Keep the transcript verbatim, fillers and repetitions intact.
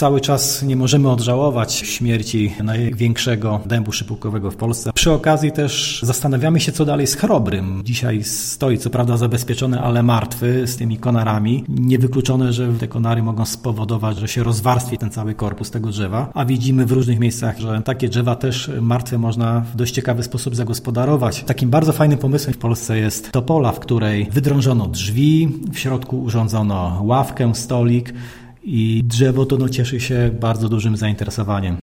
Cały czas nie możemy odżałować śmierci największego dębu szypułkowego w Polsce. Przy okazji też zastanawiamy się, co dalej z chrobrym. Dzisiaj stoi co prawda zabezpieczony, ale martwy z tymi konarami. Niewykluczone, że te konary mogą spowodować, że się rozwarstwi ten cały korpus tego drzewa, a widzimy w różnych miejscach, że takie drzewa też martwe można w dość ciekawy sposób zagospodarować. Takim bardzo fajnym pomysłem w Polsce jest topola, w której wydrążono drzwi, w środku urządzono ławkę, stolik i drzewo to no, cieszy się bardzo dużym zainteresowaniem.